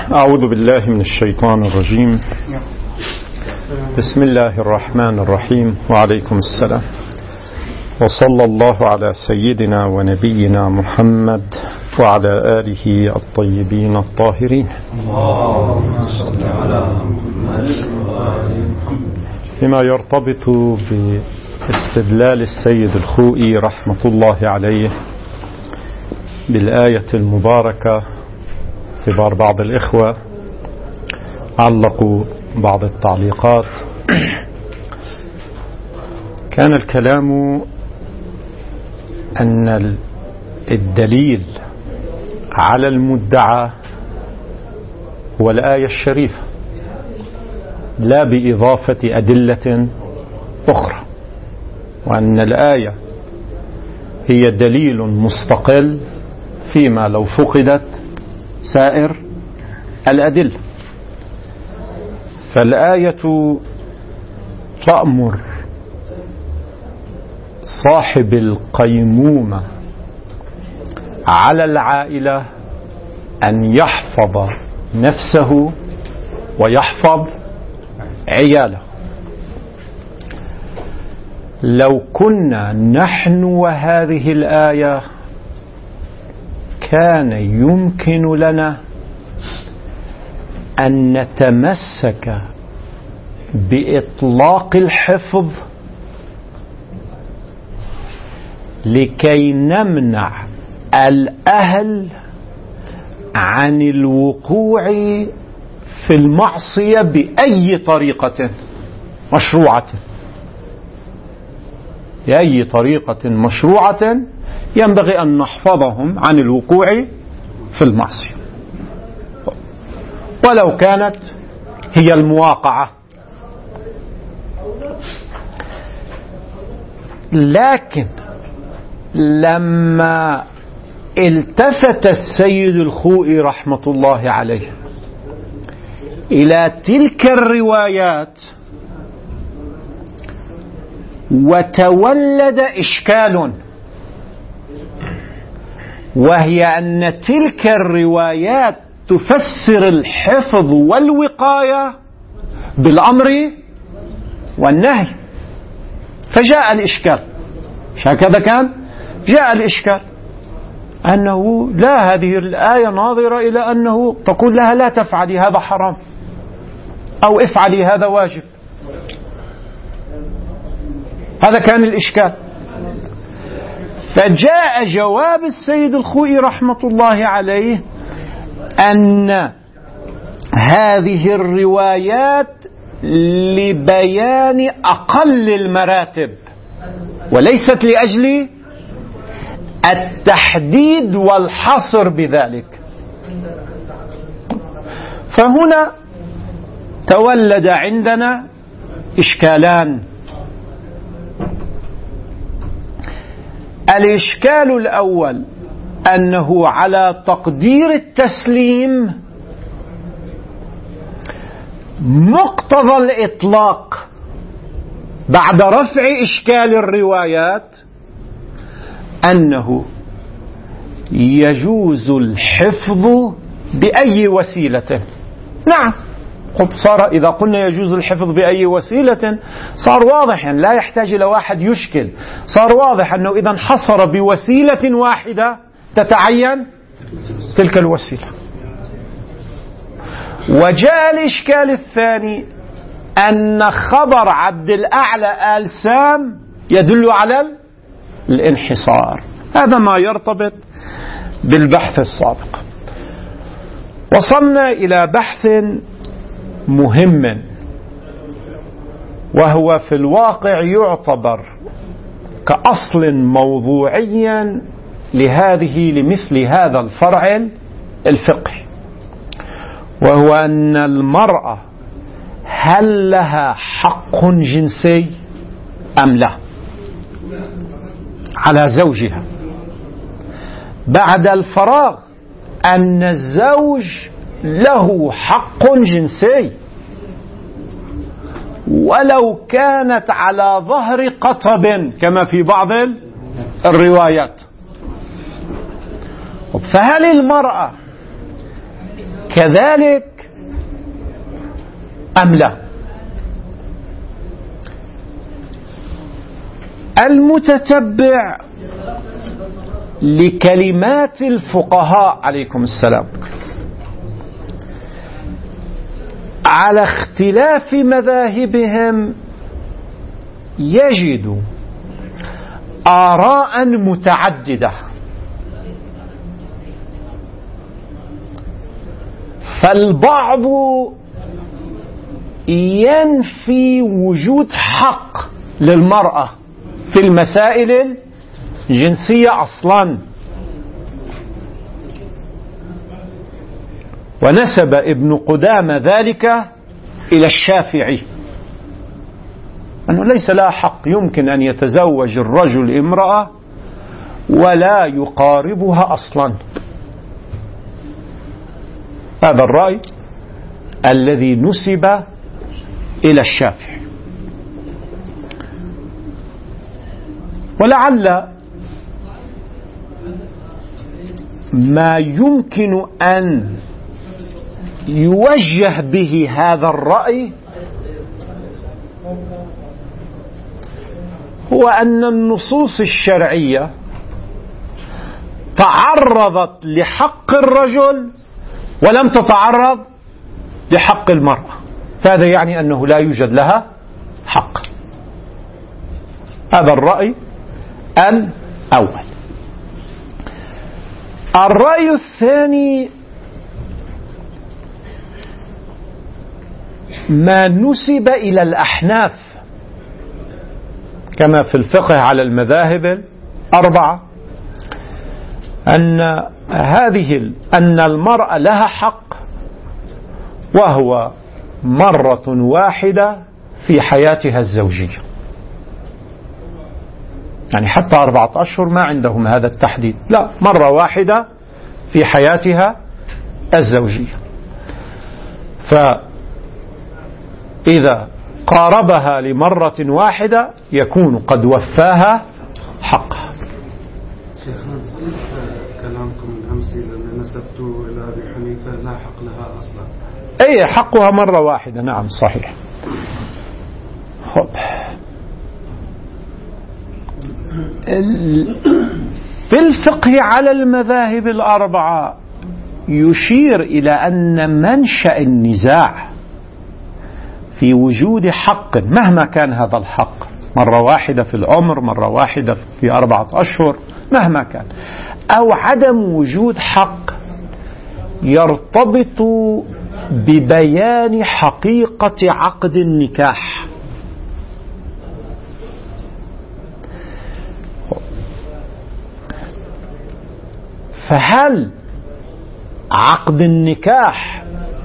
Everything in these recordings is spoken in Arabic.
أعوذ بالله من الشيطان الرجيم. بسم الله الرحمن الرحيم، وعليكم السلام، وصلى الله على سيدنا ونبينا محمد وعلى آله الطيبين الطاهرين. اللهم صل على محمد. فيما يرتبط باستدلال السيد الخوئي رحمة الله عليه بالآية المباركة، اعتبار بعض الإخوة علقوا بعض التعليقات. كان الكلام أن الدليل على المدعى هو الآية الشريفة، لا بإضافة أدلة أخرى، وأن الآية هي دليل مستقل فيما لو فقدت سائر الأدلة. فالآية تأمر صاحب القيمومة على العائلة أن يحفظ نفسه ويحفظ عياله. لو كنا نحن وهذه الآية كان يمكن لنا أن نتمسك بإطلاق الحفظ لكي نمنع الأهل عن الوقوع في المعصية بأي طريقة مشروعة، بأي طريقة مشروعة ينبغي أن نحفظهم عن الوقوع في المعصية، ولو كانت هي المواقعة. لكن لما التفت السيد الخوئي رحمة الله عليه إلى تلك الروايات وتولد إشكال، وهي أن تلك الروايات تفسر الحفظ والوقاية بالأمر والنهي، فجاء الإشكال. هكذا كان جاء الإشكال أنه لا، هذه الآية ناظرة إلى أنه تقول لها لا تفعلي هذا حرام، أو افعلي هذا واجب. هذا كان الإشكال. فجاء جواب السيد الخوئي رحمة الله عليه أن هذه الروايات لبيان أقل المراتب، وليست لأجل التحديد والحصر بذلك. فهنا تولد عندنا إشكالان. الإشكال الأول أنه على تقدير التسليم مقتضى الإطلاق بعد رفع إشكال الروايات أنه يجوز الحفظ بأي وسيلة. نعم، صار إذا قلنا يجوز الحفظ بأي وسيلة صار واضح، يعني لا يحتاج إلى واحد يشكل، صار واضح أنه إذا حصر بوسيلة واحدة تتعين تلك الوسيلة. وجاء الإشكال الثاني أن خبر عبد الأعلى آل سام يدل على الانحصار. هذا ما يرتبط بالبحث السابق. وصلنا إلى بحث مهم، وهو في الواقع يعتبر كأصل موضوعيا لمثل هذا الفرع الفقهي، وهو أن المرأة هل لها حق جنسي أم لا على زوجها، بعد الفراغ أن الزوج له حق جنسي ولو كانت على ظهر قطب كما في بعض الروايات. فهل المرأة كذلك أم لا؟ المتتبع لكلمات الفقهاء عليكم السلام على اختلاف مذاهبهم يجد آراء متعددة، فالبعض ينفي وجود حق للمرأة في المسائل الجنسية أصلا، ونسب ابن قدامة ذلك إلى الشافعي أنه ليس لها حق، يمكن أن يتزوج الرجل امرأة ولا يقاربها أصلا. هذا الرأي الذي نسب إلى الشافعي. ولعل ما يمكن أن يوجه به هذا الرأي هو أن النصوص الشرعية تعرضت لحق الرجل ولم تتعرض لحق المرأة، فهذا يعني أنه لا يوجد لها حق. هذا الرأي الأول. الرأي الثاني ما نسب إلى الأحناف كما في الفقه على المذاهب الأربعة أن المرأة لها حق وهو مرة واحدة في حياتها الزوجية، يعني حتى 4 أشهر ما عندهم هذا التحديد، لا، مرة واحدة في حياتها الزوجية. فإذا قاربها لمرة واحدة يكون قد وفاها حقها. شيخنا نصيح كلامكم الأمسي لأن نسبته إلى أبي حنيفة لا حق لها أصلا. أي حقها مرة واحدة، نعم صحيح. في الفقه على المذاهب الأربعة يشير إلى أن منشأ النزاع في وجود حق مهما كان هذا الحق، مرة واحدة في العمر، مرة واحدة في 4 أشهر، مهما كان، أو عدم وجود حق، يرتبط ببيان حقيقة عقد النكاح. فهل عقد النكاح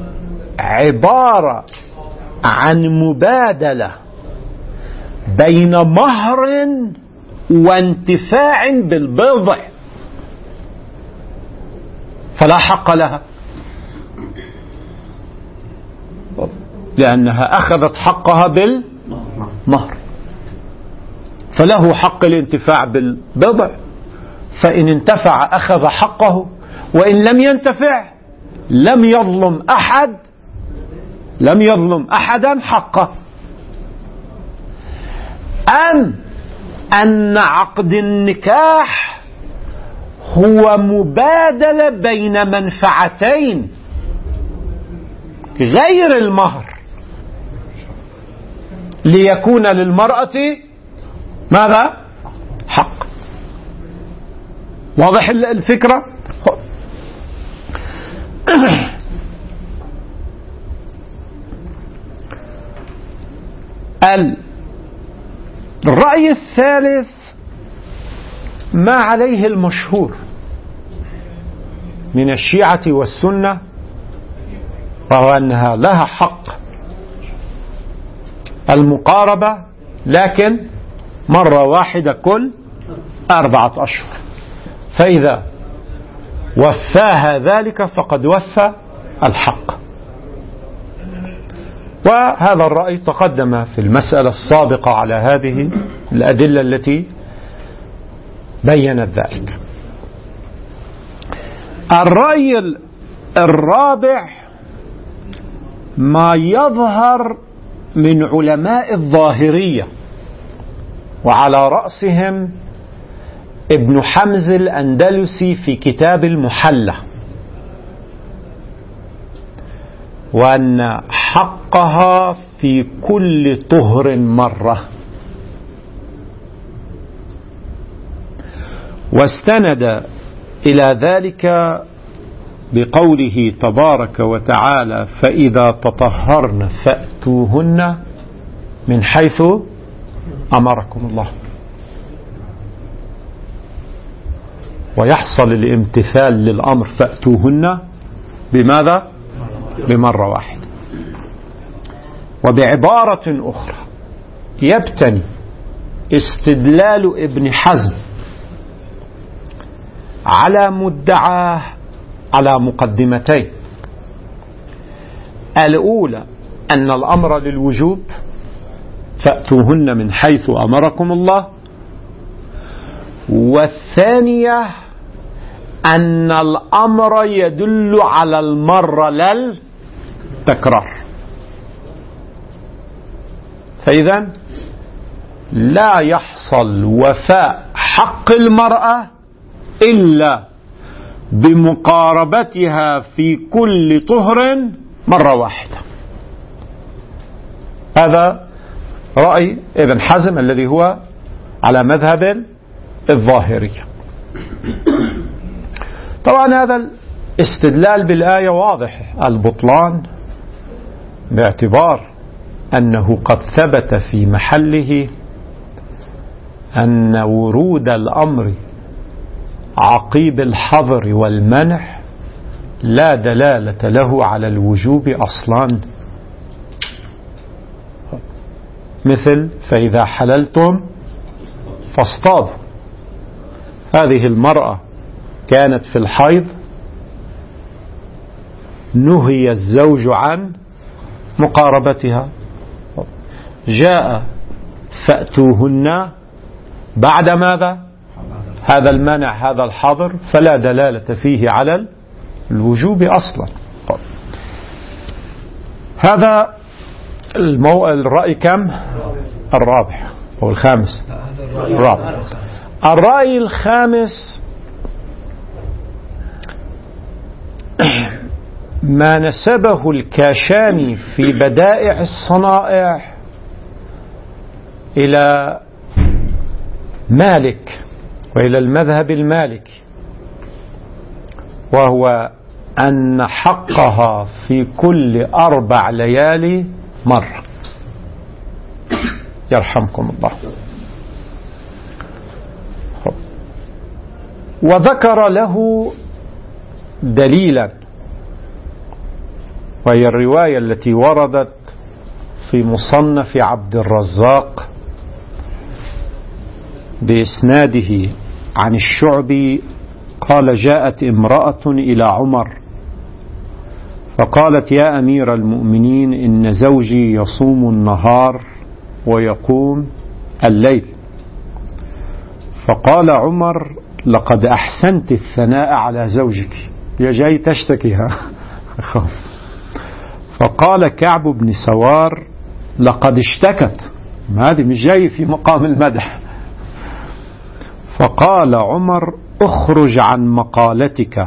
عبارة عن مبادلة بين مهر وانتفاع بالبضع فلا حق لها، لأنها أخذت حقها بالمهر، فله حق الانتفاع بالبضع، فإن انتفع أخذ حقه، وإن لم ينتفع لم يظلم أحدا حقه. أم أن عقد النكاح هو مبادلة بين منفعتين غير المهر ليكون للمرأة ماذا؟ حق. واضح الفكرة؟ الرأي الثالث ما عليه المشهور من الشيعة والسنة، وهو أنها لها حق المقاربة لكن مرة واحدة كل 4 أشهر، فإذا وفاها ذلك فقد وفى الحق. وهذا الرأي تقدم في المسألة السابقة على هذه الأدلة التي بينت ذلك. الرأي الرابع ما يظهر من علماء الظاهرية، وعلى رأسهم ابن حمز الأندلسي في كتاب المحلى، وأن حقها في كل طهر مرة. واستند إلى ذلك بقوله تبارك وتعالى: فإذا تطهرن فأتوهن من حيث أمركم الله. ويحصل الامتثال للأمر فأتوهن بماذا؟ بمرة واحدة. وبعبارة أخرى يبتني استدلال ابن حزم على مدعاه على مقدمتين: الأولى أن الأمر للوجوب فأتوهن من حيث أمركم الله، والثانية أن الأمر يدل على المرة للتكرار. فإذا لا يحصل وفاء حق المرأة إلا بمقاربتها في كل طهر مرة واحدة. هذا رأي ابن حزم الذي هو على مذهب الظاهرية. طبعا هذا الاستدلال بالآية واضح البطلان، باعتبار أنه قد ثبت في محله أن ورود الأمر عقيب الحظر والمنع لا دلالة له على الوجوب أصلا، مثل فإذا حللتم فاصطادوا. هذه المرأة كانت في الحيض، نهي الزوج عن مقاربتها، جاء فأتوهن بعد ماذا؟ هذا المنع، هذا الحظر، فلا دلالة فيه على الوجوب أصلا. هذا الرأي كم؟ الرابع أو الخامس؟ الرابع. الرأي الخامس ما نسبه الكاشاني في بدائع الصنائع إلى مالك وإلى المذهب المالكي، وهو أن حقها في كل 4 ليالي مرة. يرحمكم الله. وذكر له دليلا، وهي الرواية التي وردت في مصنف عبد الرزاق بإسناده عن الشعبي قال: جاءت امرأة إلى عمر فقالت: يا أمير المؤمنين، إن زوجي يصوم النهار ويقوم الليل. فقال عمر: لقد أحسنت الثناء على زوجك. يا جاي تشتكيها. فقال كعب بن سوار: لقد اشتكت. هذه مش جاي في مقام المدح. فقال عمر: اخرج عن مقالتك.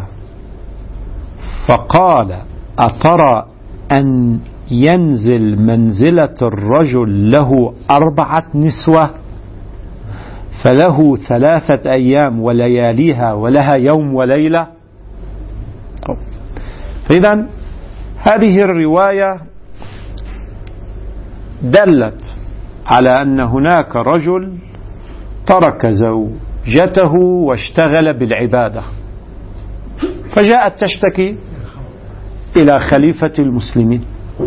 فقال: أترى أن ينزل منزلة الرجل له 4 نسوة فله 3 أيام ولياليها ولها يوم وليلة؟ فإذا هذه الرواية دلت على أن هناك رجل ترك زوجته واشتغل بالعبادة، فجاءت تشتكي إلى خليفة المسلمين.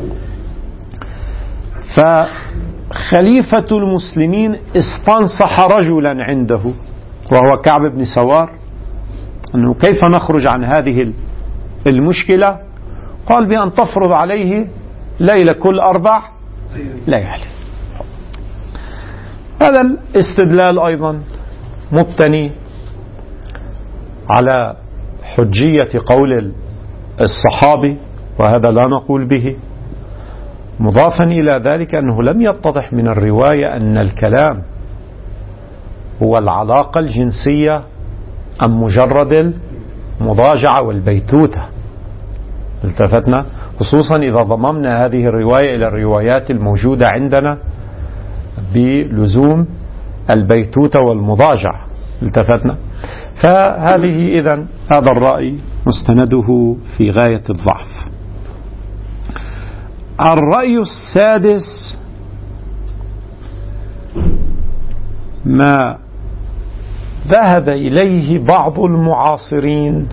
فخليفة المسلمين استنصح رجلا عنده وهو كعب بن سوار أنه كيف نخرج عن هذه المشكلة؟ قال: بأن تفرض عليه ليلة كل 4 ليالي. هذا الاستدلال أيضا مبتني على حجية قول الصحابي، وهذا لا نقول به. مضافا إلى ذلك أنه لم يتضح من الرواية أن الكلام هو العلاقة الجنسية أم مجرد المضاجعة والبيتوتة. التفتنا خصوصا إذا ضممنا هذه الرواية إلى الروايات الموجودة عندنا بلزوم البيتوتة والمضاجعة. التفتنا. فهذه إذن هذا الرأي مستنده في غاية الضعف. الرأي السادس ما ذهب إليه بعض المعاصرين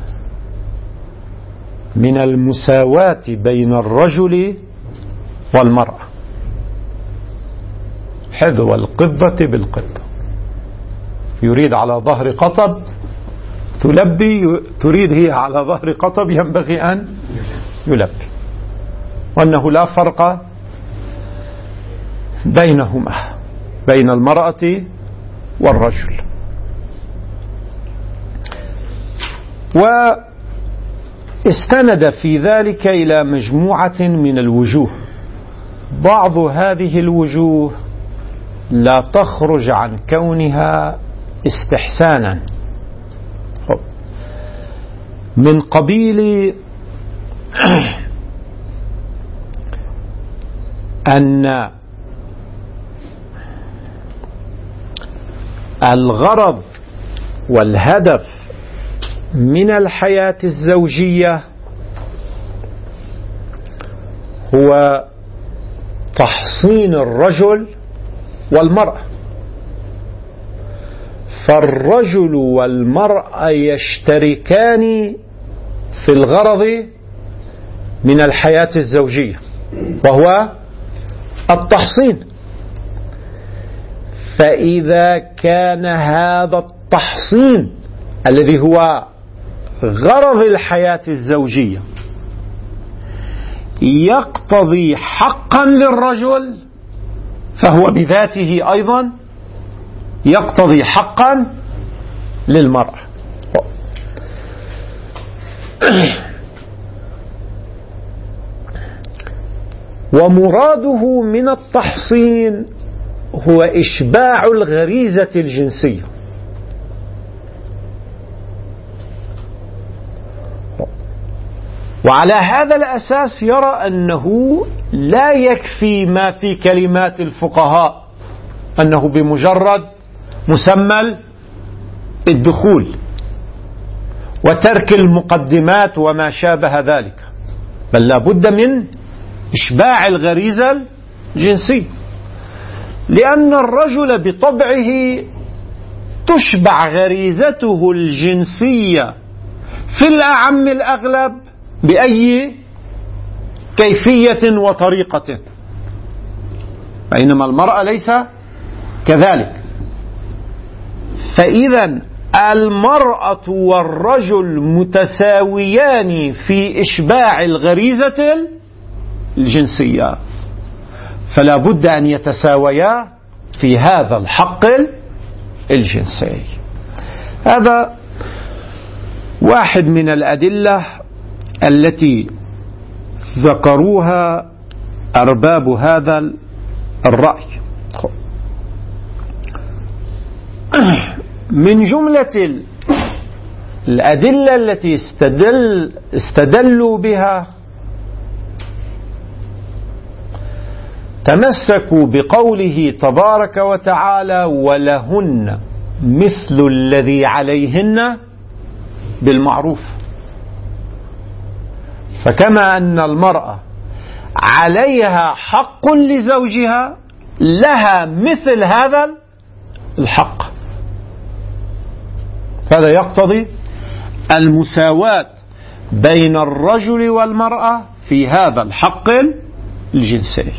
من المساواة بين الرجل والمرأة، حذو القبة بالقبة، يريد على ظهر قطب تلبي، تريد هي على ظهر قطب ينبغي أن يلبي، وأنه لا فرق بينهما بين المرأة والرجل. واستند في ذلك إلى مجموعة من الوجوه. بعض هذه الوجوه لا تخرج عن كونها استحسانا، من قبيل أن الغرض والهدف من الحياة الزوجية هو تحصين الرجل والمرأة، فالرجل والمرأة يشتركان في الغرض من الحياة الزوجية وهو التحصين. فإذا كان هذا التحصين الذي هو غرض الحياة الزوجية يقتضي حقا للرجل، فهو بذاته أيضا يقتضي حقا للمرأة. ومراده من التحصين هو إشباع الغريزة الجنسية. وعلى هذا الأساس يرى أنه لا يكفي ما في كلمات الفقهاء أنه بمجرد مسمى الدخول وترك المقدمات وما شابه ذلك، بل لا بد من إشباع الغريزة الجنسية، لأن الرجل بطبعه تشبع غريزته الجنسية في الأعم الأغلب بأي كيفية وطريقة، بينما المرأة ليس كذلك. فإذا المرأة والرجل متساويان في إشباع الغريزة الجنسية، فلا بد أن يتساويا في هذا الحق الجنسي. هذا واحد من الأدلة التي ذكروها أرباب هذا الرأي. من جملة الأدلة التي استدلوا بها تمسكوا بقوله تبارك وتعالى: ولهن مثل الذي عليهن بالمعروف. فكما أن المرأة عليها حق لزوجها، لها مثل هذا الحق. هذا يقتضي المساواة بين الرجل والمرأة في هذا الحق الجنسي.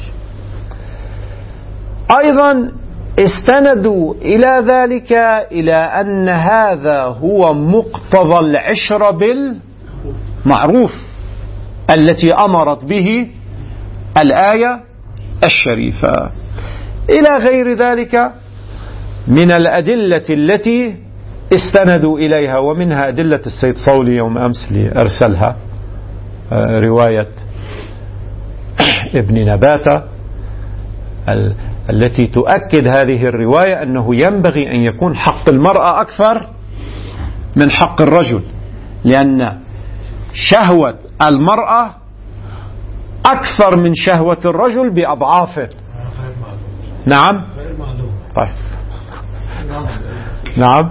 أيضا استندوا إلى ذلك إلى أن هذا هو مقتضى العشرة بالمعروف التي أمرت به الآية الشريفة، إلى غير ذلك من الأدلة التي استندوا إليها، ومنها أدلة السيد صولي يوم أمس اللي أرسلها رواية ابن نباتة التي تؤكد هذه الرواية أنه ينبغي أن يكون حق المرأة أكثر من حق الرجل، لأن شهوة المرأة أكثر من شهوة الرجل بأضعاف. نعم. طيب. نعم.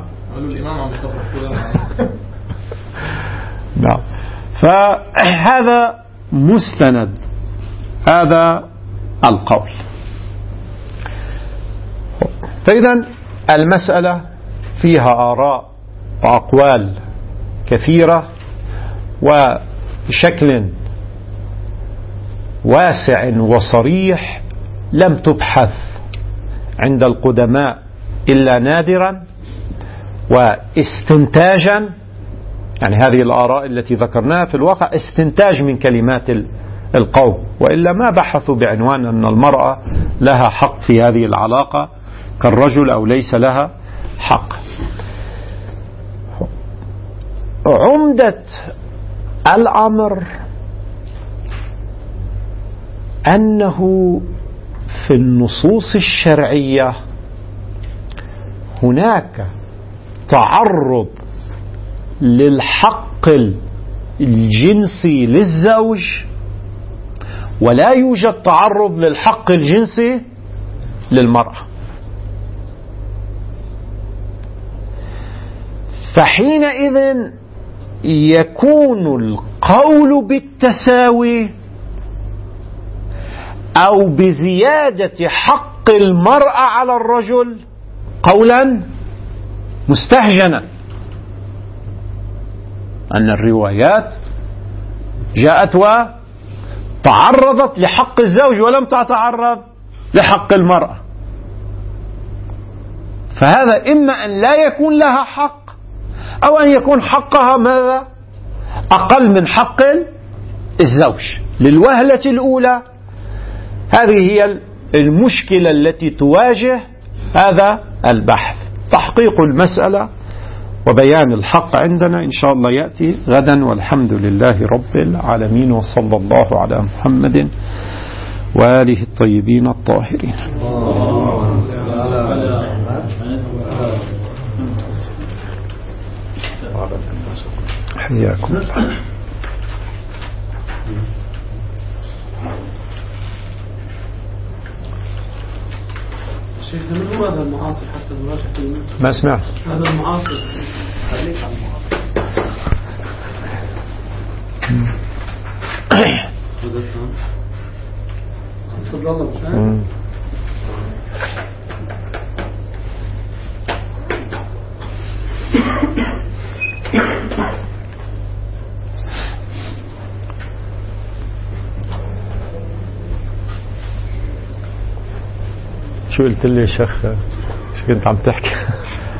نعم. فهذا مستند هذا القول. فإذا المسألة فيها آراء وأقوال كثيرة وبشكل واسع وصريح لم تبحث عند القدماء إلا نادرا واستنتاجا. يعني هذه الآراء التي ذكرناها في الواقع استنتاج من كلمات القوم، وإلا ما بحثوا بعنوان أن المرأة لها حق في هذه العلاقة كالرجل أو ليس لها حق. عمدة الأمر أنه في النصوص الشرعية هناك تعرض للحق الجنسي للزوج، ولا يوجد تعرض للحق الجنسي للمرأة. فحينئذ يكون القول بالتساوي أو بزيادة حق المرأة على الرجل قولا مستهجنا، أن الروايات جاءت وتعرضت لحق الزوج ولم تتعرض لحق المرأة. فهذا إما أن لا يكون لها حق أو أن يكون حقها ماذا؟ أقل من حق الزوج. للوهلة الأولى هذه هي المشكلة التي تواجه هذا البحث. تحقيق المسألة وبيان الحق عندنا إن شاء الله يأتي غدا، والحمد لله رب العالمين، وصلى الله على محمد وآله الطيبين الطاهرين. حياكم الله. شيخنا من هو هذا المعاصر حتى المراجع؟ ما سمعت. هذا المعاصر خليك على المعاصر. شو قلت لي يا شيخ؟ شو كنت عم تحكي؟